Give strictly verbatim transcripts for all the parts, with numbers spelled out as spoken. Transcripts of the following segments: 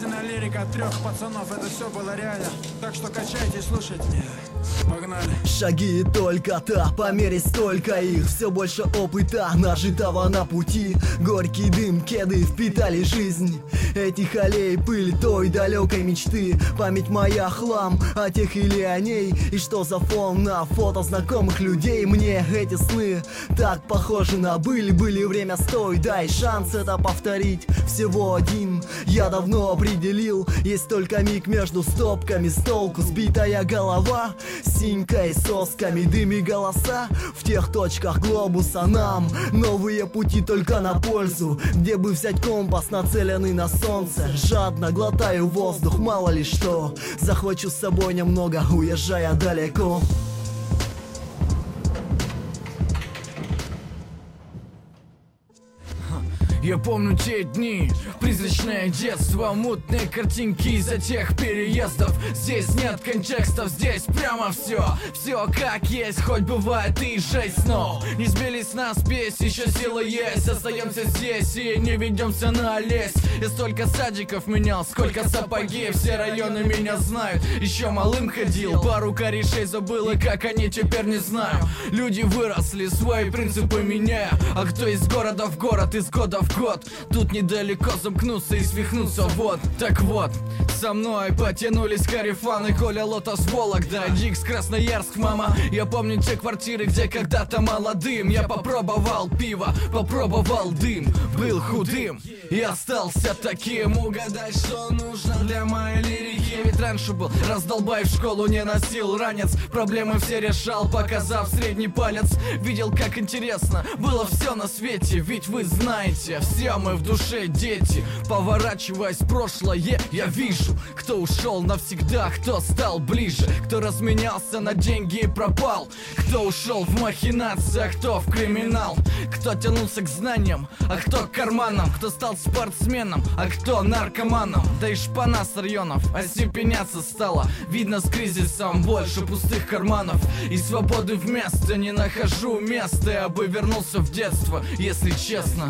Истинная лирика трех пацанов, это все было реально. Так что качайте, слушайте меня. Погнали. Шаги только-то, померить столько их. Все больше опыта, нажитого на пути. Горький дым, кеды впитали жизнь этих аллей, пыль той далекой мечты. Память моя хлам о тех или о ней. И что за фон на фото знакомых людей. Мне эти сны так похожи на быль. Были время, стой, дай шанс это повторить. Всего один я давно определил. Есть только миг между стопками, с толку сбитая голова, синькой сосками, дым и голоса. В тех точках глобуса нам новые пути только на пользу. Где бы взять компас, нацеленный на солнце? Жадно глотаю воздух, мало ли что. Захвачу с собой немного, уезжая далеко. Я помню те дни, призрачное детство, мутные картинки из-за тех переездов. Здесь нет контекстов, здесь прямо все, все как есть, хоть бывает и жесть, но не сбились с нас спесь, еще сила есть. Остаемся здесь и не ведемся на лезь. Я столько садиков менял, сколько сапоги, все районы меня знают. Еще малым ходил, пару корешей забыл, и как они теперь не знаю. Люди выросли, свои принципы меняя. А кто из города в город, из года в год, тут недалеко замкнуться и свихнуться, вот. Так вот, со мной потянулись карифаны, Коля Лотос, Вологда, Дикс, Красноярск, мама. Я помню те квартиры, где когда-то молодым я попробовал пиво, попробовал дым, был худым и остался таким. Угадай, что нужно для моей лирики. Ведь раньше был раздолбай, в школу не носил ранец, проблемы все решал, показав средний палец. Видел, как интересно было все на свете, ведь вы знаете, все мы в душе дети. Поворачиваясь в прошлое, я вижу, кто ушел навсегда, кто стал ближе, кто разменялся на деньги и пропал, кто ушел в махинации, а кто в криминал, кто тянулся к знаниям, а кто к карманам, кто стал спортсменом, а кто наркоманом. Да и шпана с районов остепеняться стала, видно с кризисом больше пустых карманов. И свободы вместо не нахожу места, я бы вернулся в детство, если честно.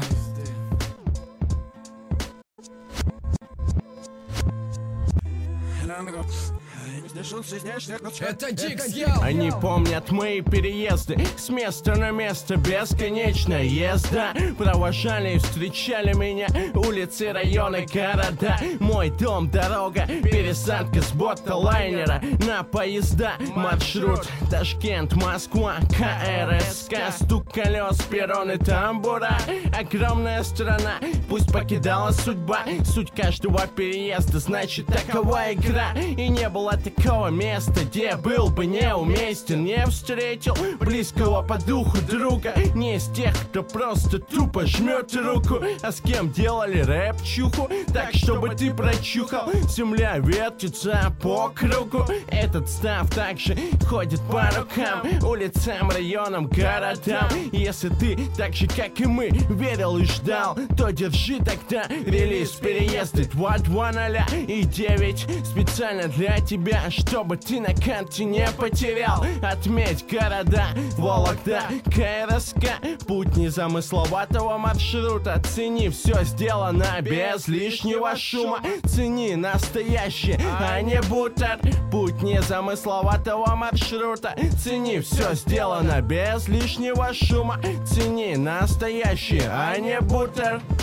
Это Дикс, я. Они помнят мои переезды с места на место, бесконечная езда. Провожали и встречали меня улицы, районы, города. Мой дом, дорога, пересадка с борта лайнера на поезда. Маршрут Ташкент, Москва, КРСК. Стук колес, перроны, тамбура. Огромная страна, пусть покидала судьба. Суть каждого переезда, значит такова игра. И не было такого места, где был бы неуместен. Не встретил близкого по духу друга, не из тех, кто просто тупо жмет руку, а с кем делали рэп-чуху, так чтобы ты прочухал. Земля вертится по кругу, этот став также ходит по рукам, улицам, районам, городам. Если ты так же, как и мы, верил и ждал, то держи тогда релиз переезды два два ноль и девять специально для тебя, чтобы ты на карте не потерял. Отметь города: Вологда, КРСК. Путь незамысловатого маршрута. Цени, все сделано без лишнего шума. Цени настоящее, а не бутер. Путь незамысловатого маршрута. Цени, все сделано без лишнего шума. Цени настоящее, а не бутер.